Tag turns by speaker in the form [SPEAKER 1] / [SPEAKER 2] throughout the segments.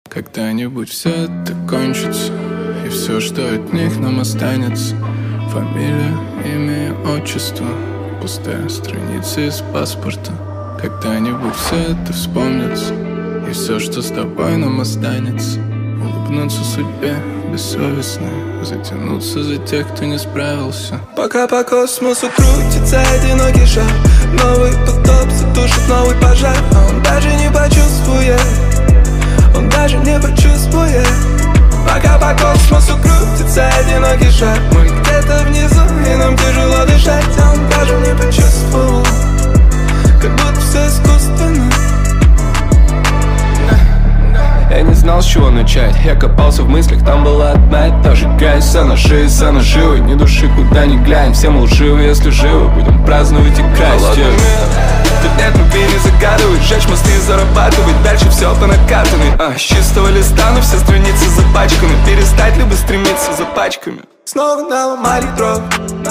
[SPEAKER 1] Когда-нибудь все это кончится, и все, что от них нам останется: фамилия, имя и отчество, пустая страница из паспорта. Когда-нибудь все это вспомнится, и все, что с тобой нам останется: улыбнуться судьбе бессовестно, затянуться за тех, кто не справился.
[SPEAKER 2] Пока по космосу крутится одинокий шар, новый потоп затушит новый пожар. А он даже не почувствует, он даже не почувствует. Пока по космосу крутится одинокий шар, мы где-то внизу, и нам тяжело дышать. А он даже не почувствовал, как будто все искусственно.
[SPEAKER 3] Я не знал, с чего начать, я копался в мыслях, там была одна и та же грязь. Вся на шее, вся наживы, ни души куда ни глянь. Все мы лживы, если живы, будем праздновать и красть. Тут нет любви, не загадывай, жечь мосты и зарабатывать дальше все по накатанной. С чистого листа, но все страницы запачканы. Перестать либо стремиться за пачками.
[SPEAKER 2] Снова наломали дров,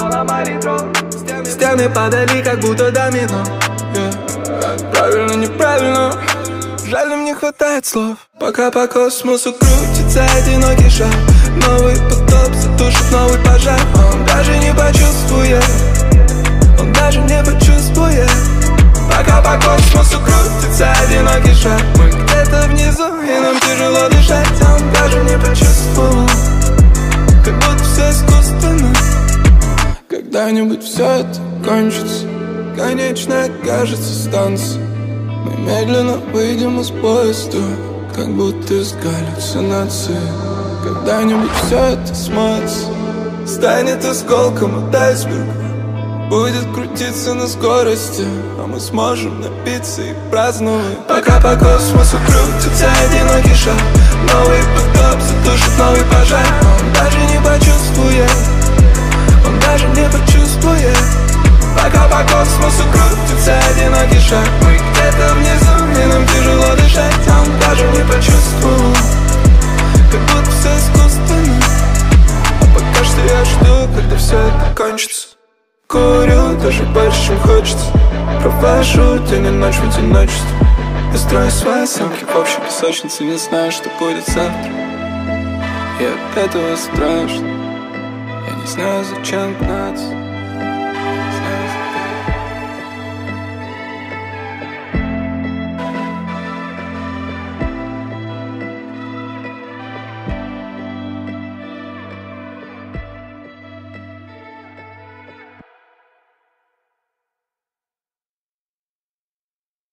[SPEAKER 2] стены падали, как будто домино. Правильно, неправильно, жаль, нам не хватает слов. Пока по космосу крутится одинокий шар, новый потоп затушит новый пожар. Он даже не почувствует, он даже не почувствует. Пока по космосу крутится одинокий шар, мы где-то внизу, и нам тяжело дышать. А он даже не почувствовал, как будто все искусственно.
[SPEAKER 1] Когда-нибудь все это кончится, конечная окажется станция. Мы медленно выйдем из поезда, как будто из галлюцинации. Когда-нибудь все это смоется,
[SPEAKER 2] станет осколком от айсберга, будет крутиться на скорости, а мы сможем напиться и праздновать. Пока по космосу крутится одинокий шар, новый потоп затушит новый пожар. Он даже не почувствует, он даже не почувствует. Пока по космосу крутится одинокий шар, мы где-то внизу, и нам тяжело дышать. А он даже не почувствовал, как будто все искусственно. А пока что я жду, когда все это кончится. Курю даже больше, чем хочется, провожу день и ночь в одиночестве. Я строю свои съемки в общей песочнице, не знаю, что будет завтра. И от этого страшно, я не знаю, зачем гнаться.